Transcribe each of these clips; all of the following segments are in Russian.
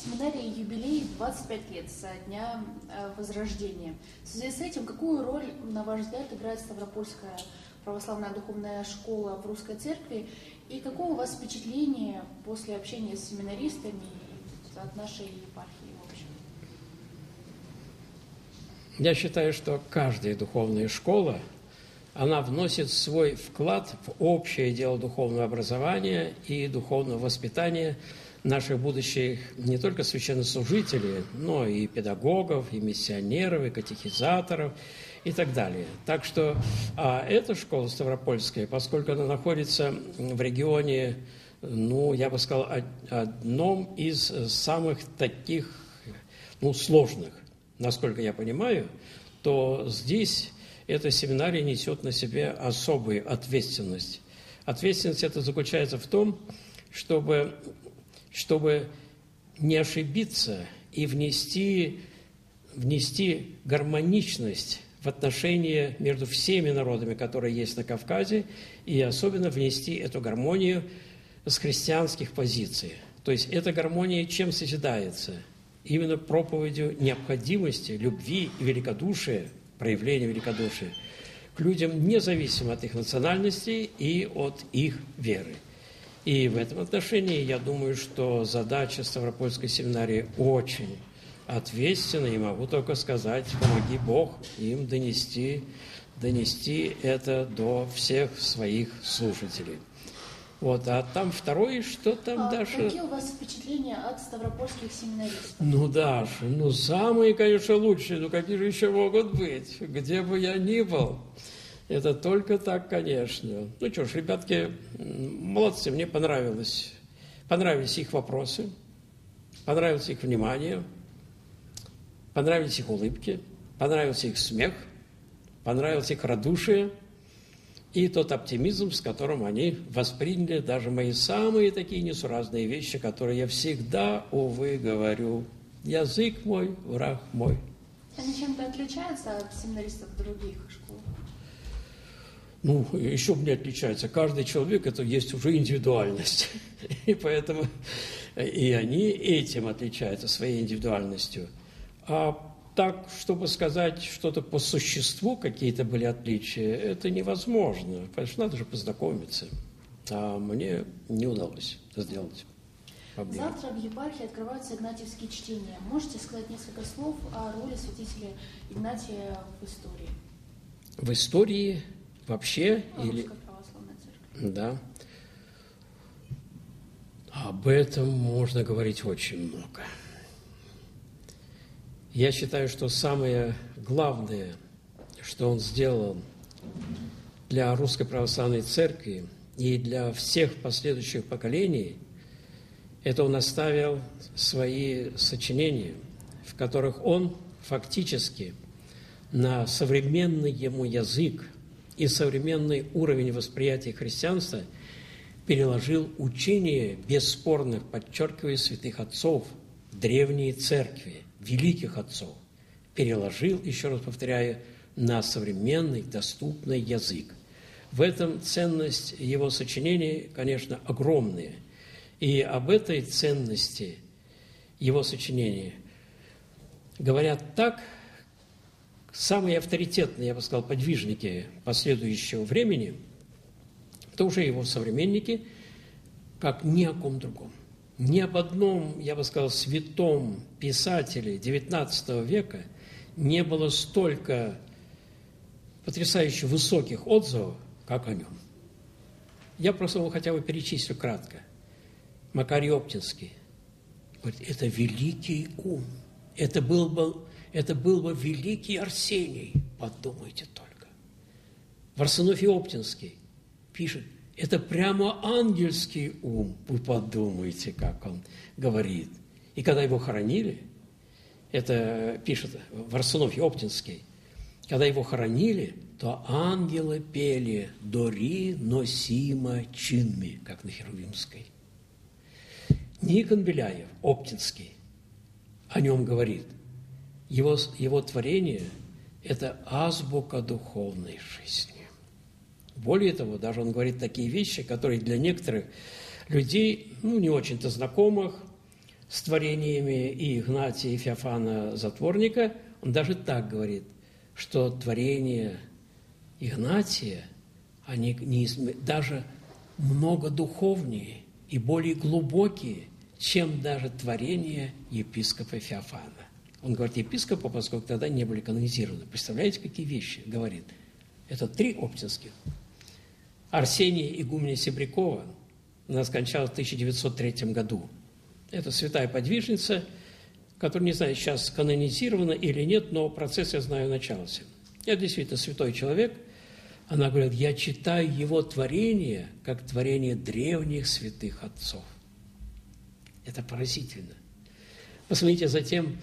семинарии юбилей 25 лет со дня Возрождения. В связи с этим, какую роль, на ваш взгляд, играет Ставропольская православная духовная школа в Русской Церкви? И какое у вас впечатление после общения с семинаристами от нашей епархии в общем? Я считаю, что каждая духовная школа, она вносит свой вклад в общее дело духовного образования и духовного воспитания наших будущих не только священнослужителей, но и педагогов, и миссионеров, и катехизаторов, и так далее. Так что эта школа Ставропольская, поскольку она находится в регионе, я бы сказал, одном из самых таких, сложных, насколько я понимаю, то здесь эта семинария несет на себе особую ответственность. Ответственность эта заключается в том, чтобы не ошибиться и внести гармоничность в отношения между всеми народами, которые есть на Кавказе, и особенно внести эту гармонию с христианских позиций. То есть эта гармония чем созидается? Именно проповедью необходимости, любви и великодушия, проявления великодушия к людям, независимо от их национальности и от их веры. И в этом отношении я думаю, что задача Ставропольской семинарии очень ответственна, и могу только сказать, помоги Бог им донести это до всех своих слушателей. А там второе, что там, Даша? Какие у вас впечатления от ставропольских семинаристов? Даша, самые, конечно, лучшие, какие же еще могут быть, где бы я ни был. Это только так, конечно. Ребятки, молодцы, мне понравились их вопросы, понравилось их внимание, понравились их улыбки, понравился их смех, понравилось их радушие и тот оптимизм, с которым они восприняли даже мои самые такие несуразные вещи, которые я всегда, увы, говорю. Язык мой, враг мой. Они чем-то отличаются от семинаристов других школ? Еще не отличается. Каждый человек – это есть уже индивидуальность. И поэтому и они этим отличаются, своей индивидуальностью. А так, чтобы сказать что-то по существу, какие-то были отличия, это невозможно. Потому что надо же познакомиться. А мне не удалось это сделать. Завтра в епархии открываются игнатьевские чтения. Можете сказать несколько слов о роли святителя Игнатия в истории? В истории вообще? Русская православная церковь. Да. Об этом можно говорить очень много. Я считаю, что самое главное, что он сделал для Русской православной церкви и для всех последующих поколений, это он оставил свои сочинения, в которых он фактически на современный ему язык и современный уровень восприятия христианства переложил учение бесспорных, подчеркиваю, святых отцов, древней церкви, великих отцов, переложил, еще раз повторяю, на современный, доступный язык. В этом ценность его сочинений, конечно, огромная. И об этой ценности его сочинений говорят так самые авторитетные, я бы сказал, подвижники последующего времени, это уже его современники, как ни о ком другом. Ни об одном, я бы сказал, святом писателе XIX века не было столько потрясающе высоких отзывов, как о нем. Я просто его хотя бы перечислю кратко. Макарий Оптинский говорит, это великий ум, это был бы великий Арсений, подумайте только. Варсонофий Оптинский пишет, это прямо ангельский ум, вы подумайте, как он говорит. И когда его хоронили, это пишет Варсонофий Оптинский, когда его хоронили, то ангелы пели «Дори носима чинми», как на Херувимской. Никон Беляев, Оптинский, о нем говорит, его творение – это азбука духовной жизни. Более того, даже он говорит такие вещи, которые для некоторых людей, не очень-то знакомых, с творениями и Игнатия, и Феофана Затворника, он даже так говорит, что творения Игнатия, они даже много духовнее и более глубокие, чем даже творения епископа Феофана. Он говорит епископа, поскольку тогда не были канонизированы. Представляете, какие вещи говорит? Это 3 оптинских. Арсения игуменя Себрякова, она скончалась в 1903 году. Это святая подвижница, которая, не знаю, сейчас канонизирована или нет, но процесс, я знаю, начался. Это действительно святой человек. Она говорит, я читаю его творение, как творение древних святых отцов. Это поразительно. Посмотрите, затем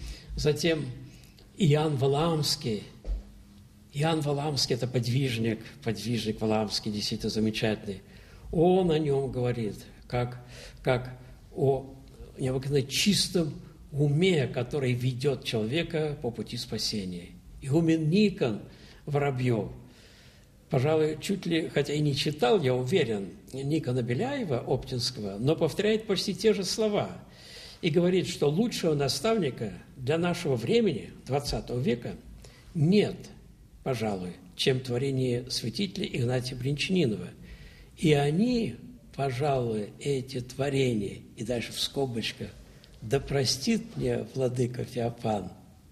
Иоанн Валаамский. Иоанн Валаамский – это подвижник Валаамский, действительно замечательный. Он о нем говорит, как о необыкновенно чистом уме, который ведет человека по пути спасения. Игумен Никон Воробьев, пожалуй, чуть ли, хотя и не читал, я уверен, Никона Беляева, Оптинского, но повторяет почти те же слова и говорит, что лучшего наставника для нашего времени, 20 века, нет, пожалуй, чем творение святителя Игнатия Бринчанинова. И они, пожалуй, эти творения, и дальше в скобочках, да простит мне владыка Феофан,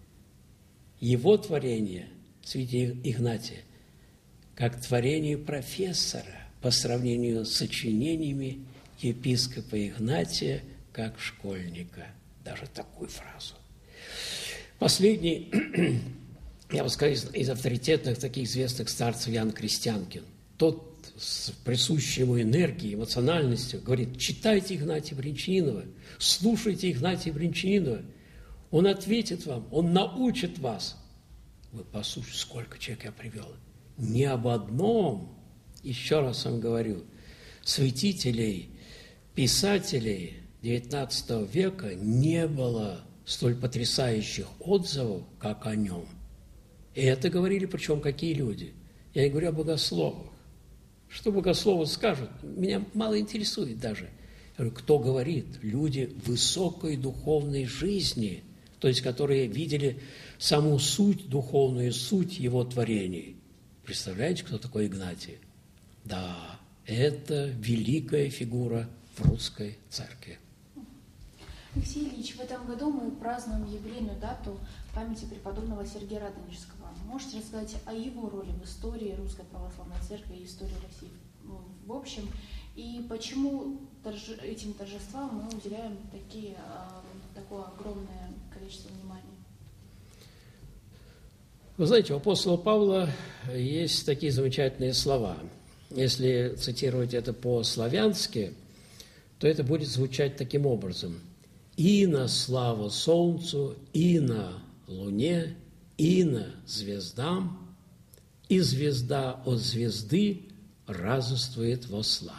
его творение, святителя Игнатия, как творение профессора по сравнению с сочинениями епископа Игнатия как школьника. Даже такую фразу. Последний, я бы сказал, из авторитетных таких известных старцев Ян Крестьянкин. Тот с присущей ему энергией, эмоциональностью говорит, читайте Игнатия Бринчанинова, слушайте Игнатия Бринчанинова. Он ответит вам, он научит вас. Вы послушайте, сколько человек я привел. Ни об одном, еще раз вам говорю, святителей, писателей XIX века не было столь потрясающих отзывов, как о нем. И это говорили, причем какие люди? Я не говорю о богословах. Что богословы скажут, меня мало интересует даже. Я говорю, кто говорит? Люди высокой духовной жизни, то есть которые видели саму суть, духовную суть его творений. Представляете, кто такой Игнатий? Да, это великая фигура в русской церкви. Алексей Ильич, в этом году мы празднуем юбилейную дату памяти преподобного Сергия Радонежского. Можете рассказать о его роли в истории Русской Православной Церкви и истории России в общем? И почему этим торжествам мы уделяем такое огромное количество внимания? Вы знаете, у апостола Павла есть такие замечательные слова. Если цитировать это по-славянски, то это будет звучать таким образом. «И на славу солнцу, и на луне, и на звездам, и звезда от звезды разуствует во славе».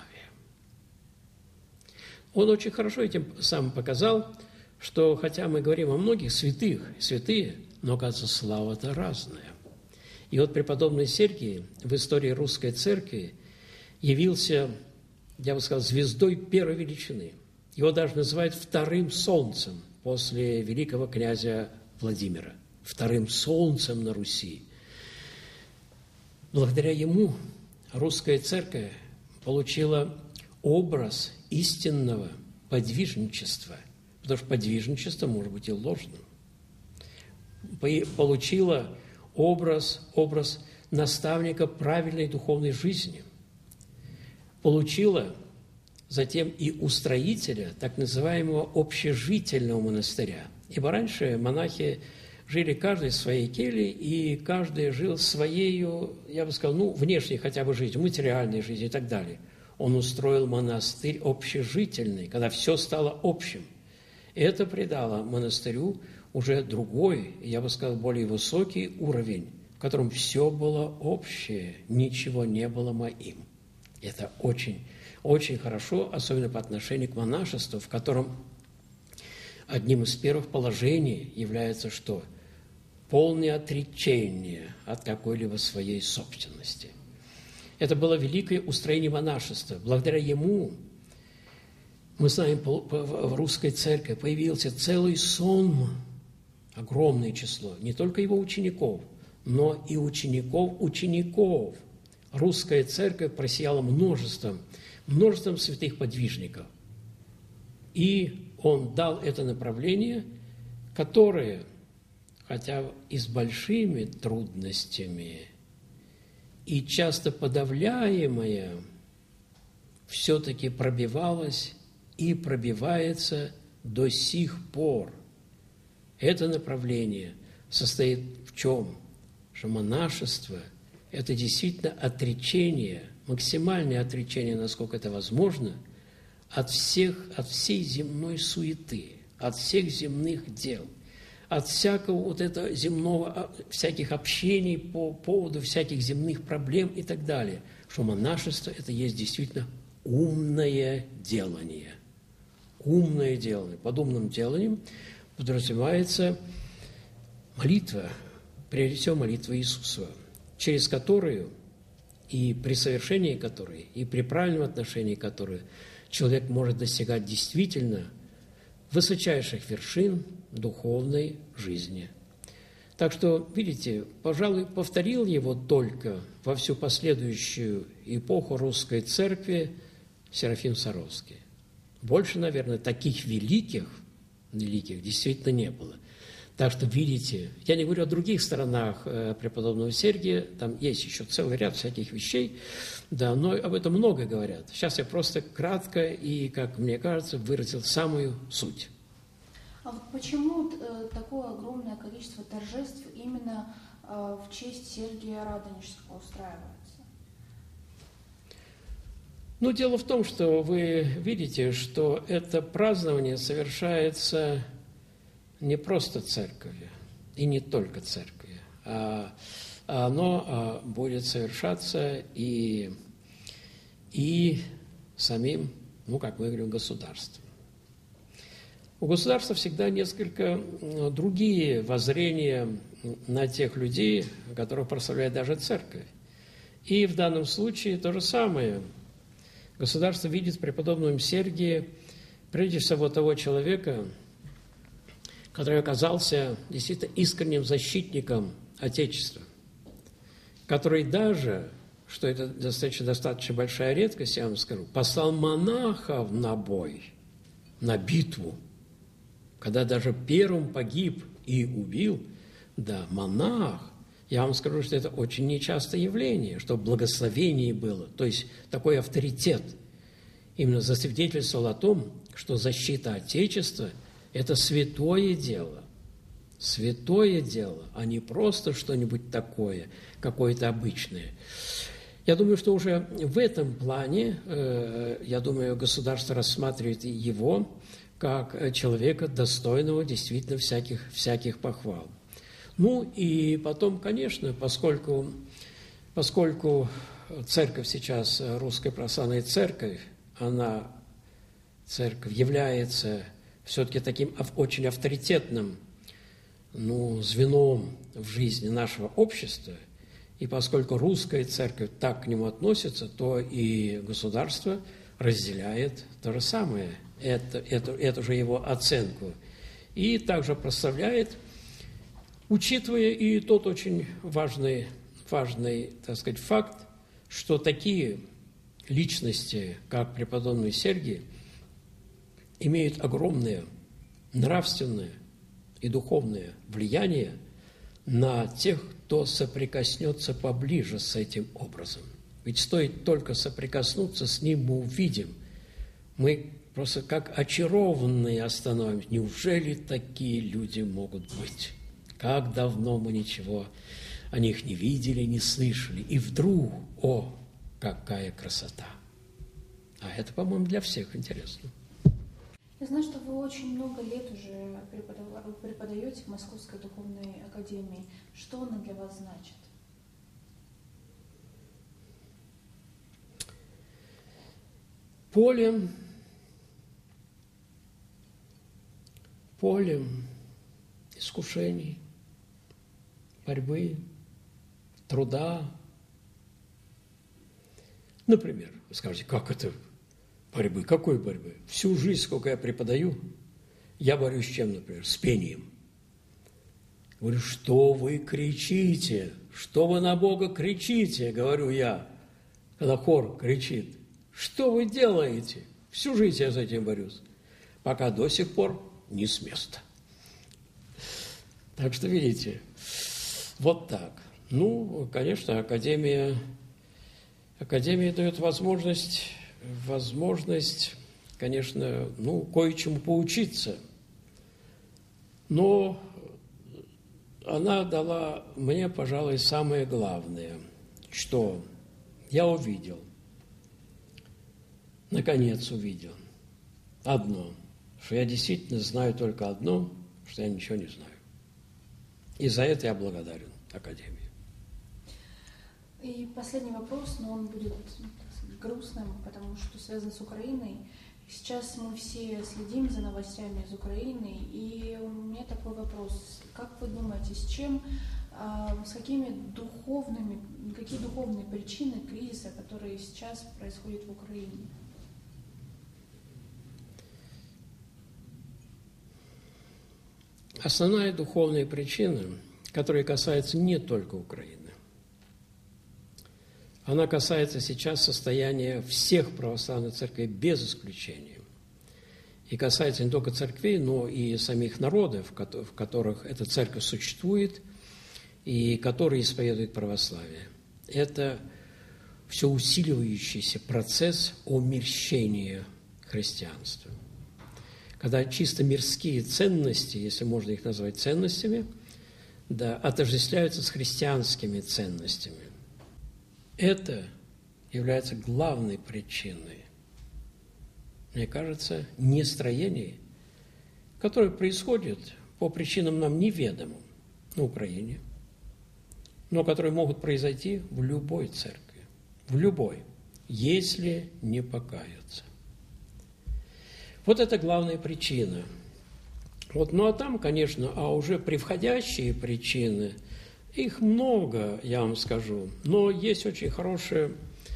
Он очень хорошо этим самым показал, что хотя мы говорим о многих святые, но, оказывается, слава-то разная. И вот преподобный Сергий в истории русской церкви явился, я бы сказал, звездой первой величины. Его даже называют вторым солнцем после великого князя Владимира. Вторым солнцем на Руси. Благодаря ему русская церковь получила образ истинного подвижничества, потому что подвижничество может быть и ложным. Получила образ наставника правильной духовной жизни. Получила затем и устроителя так называемого общежительного монастыря. Ибо раньше монахи жили каждый в своей келье, и каждый жил своей, я бы сказал, внешней хотя бы жизнью, материальной жизнью и так далее. Он устроил монастырь общежительный, когда все стало общим. Это придало монастырю уже другой, я бы сказал, более высокий уровень, в котором все было общее, ничего не было моим. Это очень, очень хорошо, особенно по отношению к монашеству, в котором одним из первых положений является что? Полное отречение от какой-либо своей собственности. Это было великое устроение монашества. Благодаря ему Мы знаем, в русской церкви появился целый сон, огромное число, не только его учеников, но и учеников учеников. Русская церковь просияла множеством святых подвижников. И он дал это направление, которое, хотя и с большими трудностями, и часто подавляемое, все-таки пробивалось и пробивается до сих пор. Это направление состоит в чем? Что монашество – это действительно отречение, максимальное отречение, насколько это возможно, от всей земной суеты, от всех земных дел, от всякого вот этого земного, всяких общений по поводу всяких земных проблем и так далее. Что монашество – это есть действительно умное делание. Умное делание. Под умным деланием подразумевается молитва, прежде всего молитва Иисуса, через которую и при совершении которой, и при правильном отношении которой человек может достигать действительно высочайших вершин духовной жизни. Так что, видите, пожалуй, повторил его только во всю последующую эпоху русской церкви Серафим Саровский. Больше, наверное, таких великих действительно не было. Так что, видите, я не говорю о других сторонах преподобного Сергия, там есть еще целый ряд всяких вещей, да, но об этом много говорят. Сейчас я просто кратко и, как мне кажется, выразил самую суть. А вот почему такое огромное количество торжеств именно в честь Сергия Радонежского устраивается? Ну, дело в том, что вы видите, что это празднование совершается не просто церковью, и не только церковью, а оно будет совершаться и самим, как мы говорим, государством. У государства всегда несколько другие воззрения на тех людей, которых прославляет даже церковь. И в данном случае то же самое. Государство видит в преподобном Сергии прежде всего того человека, который оказался действительно искренним защитником Отечества, который даже, что это достаточно большая редкость, я вам скажу, послал монахов на бой, на битву, когда даже первым погиб и убил, да, монах. Я вам скажу, что это очень нечастое явление, что благословение было, то есть такой авторитет именно засвидетельствовал о том, что защита Отечества – это святое дело, а не просто что-нибудь такое, какое-то обычное. Я думаю, что уже в этом плане, государство рассматривает его как человека, достойного действительно всяких похвал. Ну и потом, конечно, поскольку церковь сейчас, Русская Православная Церковь, церковь является все-таки таким очень авторитетным звеном в жизни нашего общества, и поскольку Русская Церковь так к нему относится, то и государство разделяет то же самое, эту же его оценку, и также прославляет, учитывая и тот очень важный, так сказать, факт, что такие личности, как преподобный Сергий, имеют огромное нравственное и духовное влияние на тех, кто соприкоснется поближе с этим образом. Ведь стоит только соприкоснуться с ним, мы увидим, мы просто как очарованные остановимся. Неужели такие люди могут быть? Как давно мы ничего о них не видели, не слышали. И вдруг, какая красота! А это, по-моему, для всех интересно. Я знаю, что вы очень много лет уже преподаете в Московской духовной академии. Что она для вас значит? Полем искушений, борьбы, труда. Например, вы скажете, как это Борьбы? Какой борьбы? Всю жизнь, сколько я преподаю, я борюсь с чем, например? С пением. Говорю, что вы кричите? Что вы на Бога кричите? Говорю я, когда хор кричит. Что вы делаете? Всю жизнь я с этим борюсь. Пока до сих пор не с места. Так что, видите, вот так. Ну, конечно, Академия дает возможность, конечно, кое-чему поучиться. Но она дала мне, пожалуй, самое главное, что я увидел, наконец увидел одно, что я действительно знаю только одно, что я ничего не знаю. И за это я благодарен Академии. И последний вопрос, но он будет, так сказать, грустным, потому что связан с Украиной. Сейчас мы все следим за новостями из Украины, и у меня такой вопрос. Как вы думаете, какие духовные причины кризиса, которые сейчас происходят в Украине? Основная духовная причина, которая касается не только Украины, она касается сейчас состояния всех православных церквей без исключения. И касается не только церквей, но и самих народов, в которых эта церковь существует и которые исповедуют православие. Это все усиливающийся процесс омерщения христианства. Когда чисто мирские ценности, если можно их назвать ценностями, отождествляются с христианскими ценностями. Это является главной причиной, мне кажется, нестроений, которое происходит по причинам нам неведомым на Украине, но которые могут произойти в любой церкви, в любой, если не покаются. Вот это главная причина. Ну а там, конечно, уже превходящие причины, их много, я вам скажу, но есть очень хорошее,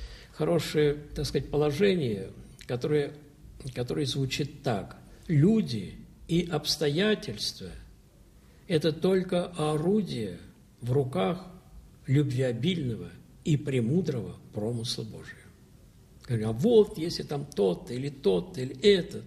так сказать, положение, которое звучит так. Люди и обстоятельства – это только орудие в руках любвеобильного и премудрого промысла Божия. Говорю, а вот если там тот или этот,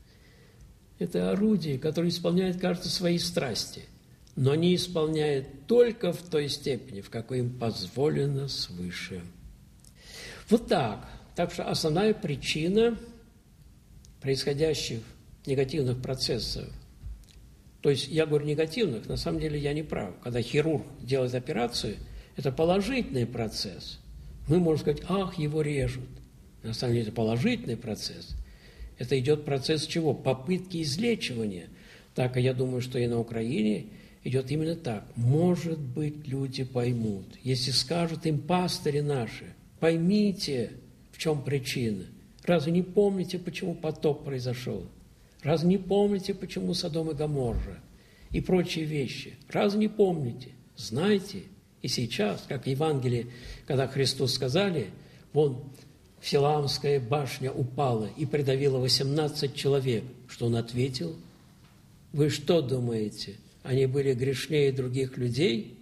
это орудие, которое исполняет, кажется, свои страсти, но не исполняет только в той степени, в какой им позволено свыше. Вот так. Так что основная причина происходящих негативных процессов, то есть я говорю негативных, на самом деле я не прав. Когда хирург делает операцию, это положительный процесс. Мы можем сказать, его режут. На самом деле это положительный процесс. Это идет процесс чего? Попытки излечивания. Так, я думаю, что и на Украине идет именно так. Может быть, люди поймут. Если скажут им пастыри наши, поймите, в чем причина. Разве не помните, почему потоп произошел? Разве не помните, почему Содом и Гоморра? И прочие вещи. Разве не помните? Знайте. И сейчас, как в Евангелии, когда Христу сказали, вон Силаамская башня упала и придавила 18 человек. Что он ответил? Вы что думаете? Они были грешнее других людей?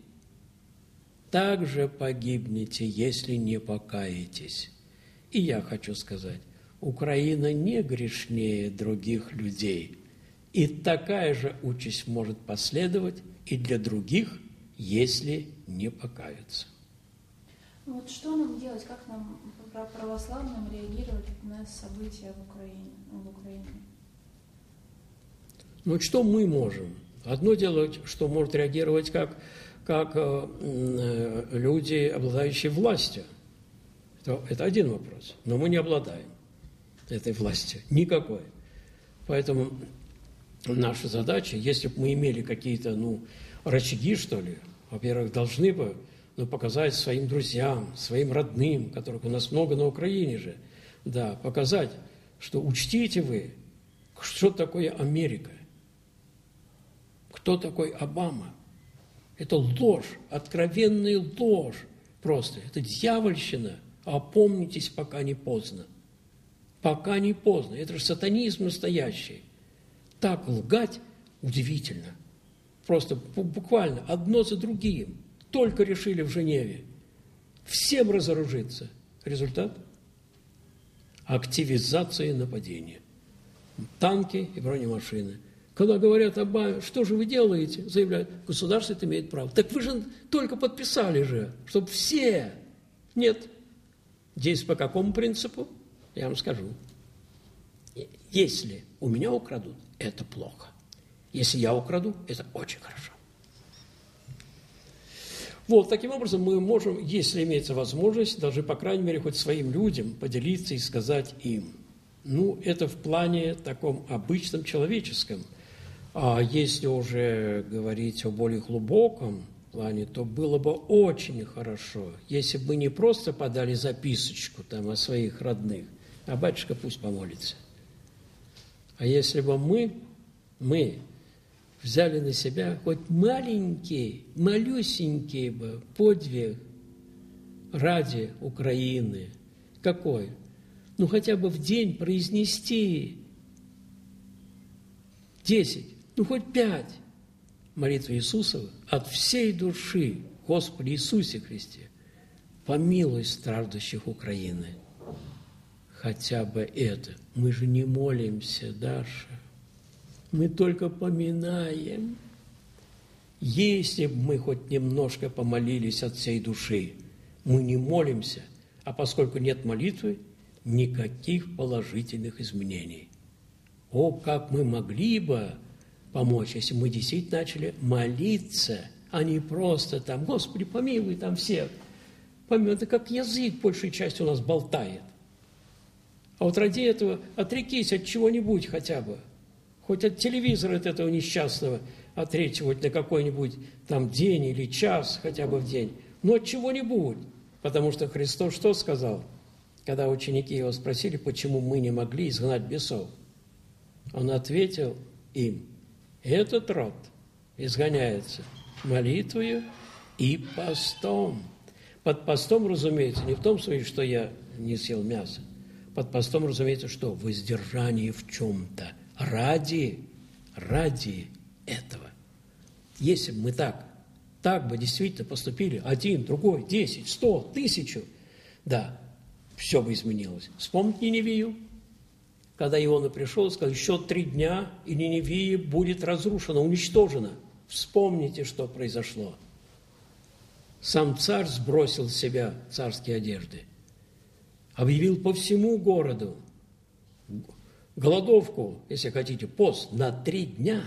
Так же погибнете, если не покаетесь. И я хочу сказать, Украина не грешнее других людей. И такая же участь может последовать и для других, если не покаются. Вот что нам делать, как нам, православным, реагировать на события в Украине? Что мы можем? Одно дело, что может реагировать как люди, обладающие властью. Это один вопрос. Но мы не обладаем этой властью. Никакой. Поэтому наша задача, если бы мы имели какие-то, рычаги, что ли, во-первых, должны бы показать своим друзьям, своим родным, которых у нас много на Украине же, показать, что учтите вы, что такое Америка, кто такой Обама. Это ложь, откровенная ложь просто. Это дьявольщина. Опомнитесь, пока не поздно. Пока не поздно. Это же сатанизм настоящий. Так лгать удивительно. Просто буквально одно за другим. Только решили в Женеве всем разоружиться. Результат – активизация нападения. Танки и бронемашины. Когда говорят Обаме, что же вы делаете, заявляют, государство это имеет право. Так вы же только подписали же, чтобы все. Нет. Здесь по какому принципу? Я вам скажу. Если у меня украдут, это плохо. Если я украду, это очень хорошо. Вот, таким образом мы можем, если имеется возможность, даже, по крайней мере, хоть своим людям поделиться и сказать им. Ну, это в плане таком обычном, человеческом. А если уже говорить о более глубоком плане, то было бы очень хорошо, если бы не просто подали записочку там о своих родных, а батюшка пусть помолится. А если бы мы взяли на себя хоть маленький, малюсенький бы подвиг ради Украины. Какой? Ну, хотя бы в день произнести 10, ну, хоть 5 молитвы Иисусова от всей души. Господи Иисусе Христе, помилуй страждущих Украины. Хотя бы это. Мы же не молимся, Даша. Мы только поминаем. Если бы мы хоть немножко помолились от всей души, мы не молимся, а поскольку нет молитвы, никаких положительных изменений. О, как мы могли бы помочь, если мы действительно начали молиться, а не просто там, Господи, помилуй там всех. Помилуй, это как язык большей частью у нас болтает. А вот ради этого отрекись от чего-нибудь хотя бы. Хоть от телевизора от этого несчастного отречься хоть на какой-нибудь там день или час хотя бы в день. Но от чего-нибудь. Потому что Христос что сказал, когда ученики его спросили, почему мы не могли изгнать бесов? Он ответил им, этот род изгоняется молитвою и постом. Под постом, разумеется, не в том смысле, что я не съел мясо. Под постом, разумеется, что? Воздержание в чем-то. Ради этого. Если бы мы так бы действительно поступили, 1, другой, 10, 100, 1000, да, все бы изменилось. Вспомните Ниневию, когда Иона пришел и сказал, еще 3 дня, и Ниневия будет разрушена, уничтожена. Вспомните, что произошло. Сам царь сбросил с себя царские одежды, объявил по всему городу голодовку, если хотите, пост на 3 дня.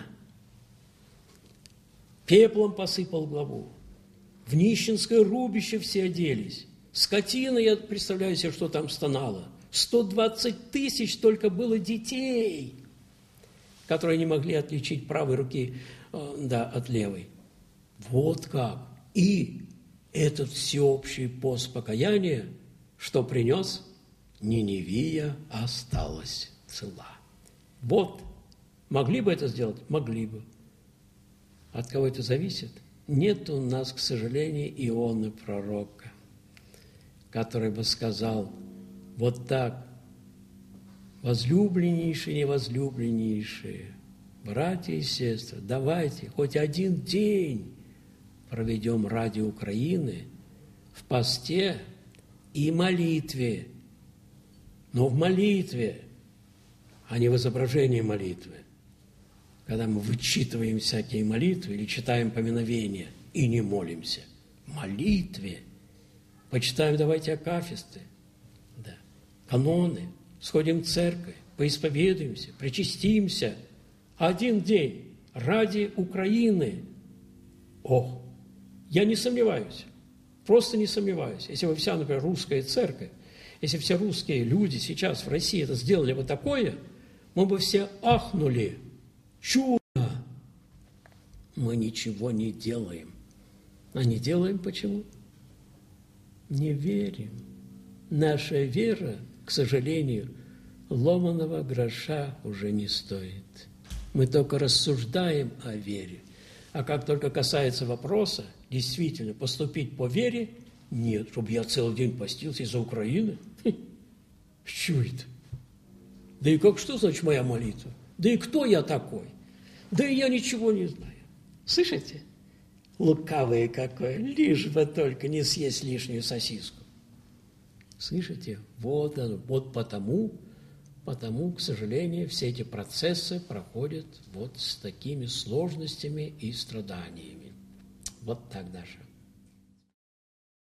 Пеплом посыпал главу. В нищенское рубище все оделись. Скотина, я представляю себе, что там стонала. 120 тысяч только было детей, которые не могли отличить правой руки от левой. Вот как. И этот всеобщий пост покаяния, что принес, Ниневия осталась цела. Вот. Могли бы это сделать? Могли бы. От кого это зависит? Нет у нас, к сожалению, Ионы пророка, который бы сказал вот так: возлюбленнейшие, невозлюбленнейшие, братья и сестры, давайте хоть 1 день проведем ради Украины в посте и молитве. Но в молитве, а не в изображении молитвы. Когда мы вычитываем всякие молитвы или читаем поминовения и не молимся. В молитве. Почитаем, давайте, акафисты, да, каноны, сходим в церковь, поисповедуемся, причастимся. 1 день ради Украины. О, я не сомневаюсь, просто не сомневаюсь. Если бы вся, например, русская церковь, если все русские люди сейчас в России это сделали бы такое, мы бы все ахнули. Чудо! Мы ничего не делаем. А не делаем почему? Не верим. Наша вера, к сожалению, ломаного гроша уже не стоит. Мы только рассуждаем о вере. А как только касается вопроса, действительно, поступить по вере, нет, чтобы я целый день постился из-за Украины. Что это? Да и как, что значит моя молитва? Да и кто я такой? Да и я ничего не знаю. Слышите? Лукавый какой, лишь бы только не съесть лишнюю сосиску. Слышите? Вот оно, вот потому, к сожалению, все эти процессы проходят вот с такими сложностями и страданиями. Вот так даже.